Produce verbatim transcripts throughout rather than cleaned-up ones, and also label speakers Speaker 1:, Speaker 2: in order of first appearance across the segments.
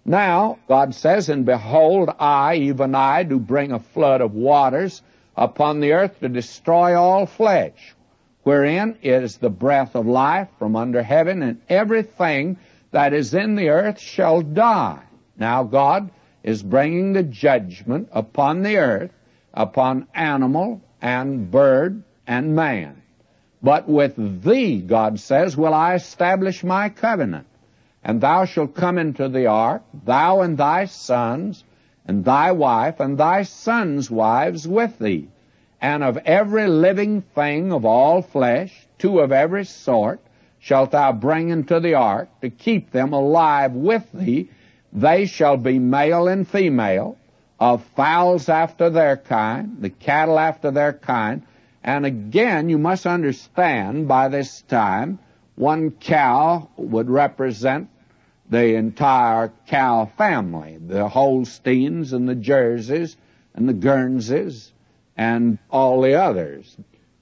Speaker 1: Now, God says, and behold, I, even I, do bring a flood of waters upon the earth to destroy all flesh, wherein is the breath of life from under heaven, and everything that is in the earth shall die. Now God is bringing the judgment upon the earth, upon animal and bird and man. But with thee, God says, will I establish my covenant. And thou shalt come into the ark, thou and thy sons, and thy wife, and thy sons' wives with thee. And of every living thing of all flesh, two of every sort, shalt thou bring into the ark, to keep them alive with thee. They shall be male and female, of fowls after their kind, the cattle after their kind. And again, you must understand, by this time, one cow would represent the entire cow family, the Holsteins and the Jerseys and the Guernseys and all the others.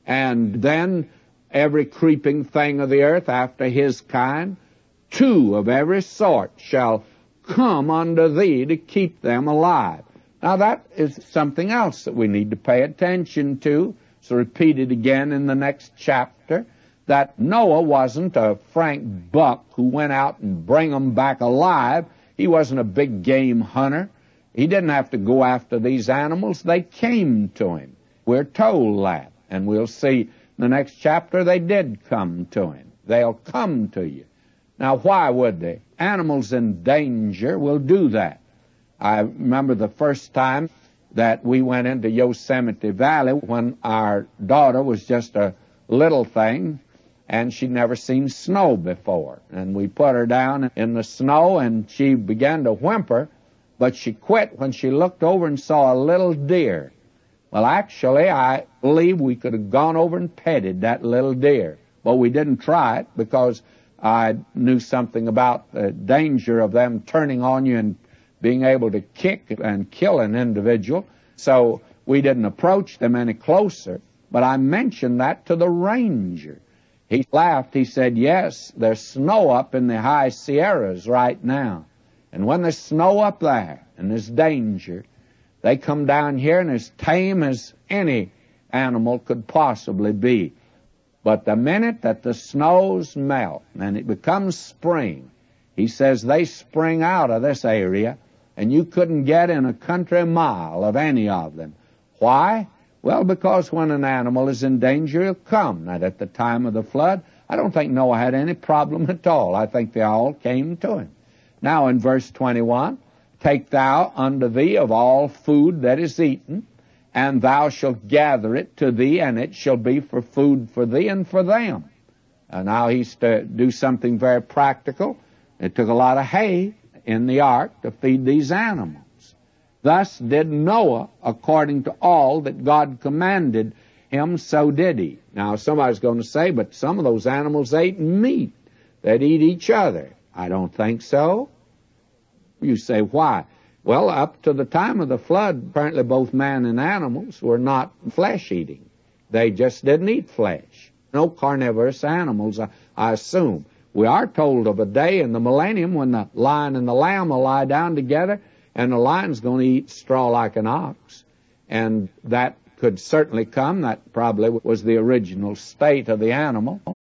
Speaker 1: And then every creeping thing of the earth after his kind, two of every sort shall come unto thee to keep them alive. Now that is something else that we need to pay attention to. It's repeated again in the next chapter, that Noah wasn't a Frank Buck who went out and bring them back alive. He wasn't a big game hunter. He didn't have to go after these animals. They came to him. We're told that. And we'll see in the next chapter they did come to him. They'll come to you. Now, why would they? Animals in danger will do that. I remember the first time that we went into Yosemite Valley when our daughter was just a little thing, and she'd never seen snow before. And we put her down in the snow, and she began to whimper, but she quit when she looked over and saw a little deer. Well, actually, I believe we could have gone over and petted that little deer, but we didn't try it because I knew something about the danger of them turning on you and being able to kick and kill an individual, so we didn't approach them any closer. But I mentioned that to the ranger. He laughed. He said, yes, there's snow up in the high Sierras right now. And when there's snow up there and there's danger, they come down here and as tame as any animal could possibly be. But the minute that the snows melt and it becomes spring, he says they spring out of this area, and you couldn't get in a country mile of any of them. Why? Well, because when an animal is in danger, he'll come. Now, at the time of the flood, I don't think Noah had any problem at all. I think they all came to him. Now, in verse twenty-one, take thou unto thee of all food that is eaten, and thou shalt gather it to thee, and it shall be for food for thee and for them. Uh, now, he's to do something very practical. It took a lot of hay in the ark to feed these animals. Thus did Noah, according to all that God commanded him, so did he. Now, somebody's going to say, but some of those animals ate meat. They'd eat each other. I don't think so. You say, why? Well, up to the time of the flood, apparently both man and animals were not flesh-eating. They just didn't eat flesh. No carnivorous animals, I, I assume. We are told of a day in the millennium when the lion and the lamb will lie down together, and the lion's going to eat straw like an ox. And that could certainly come. That probably was the original state of the animal.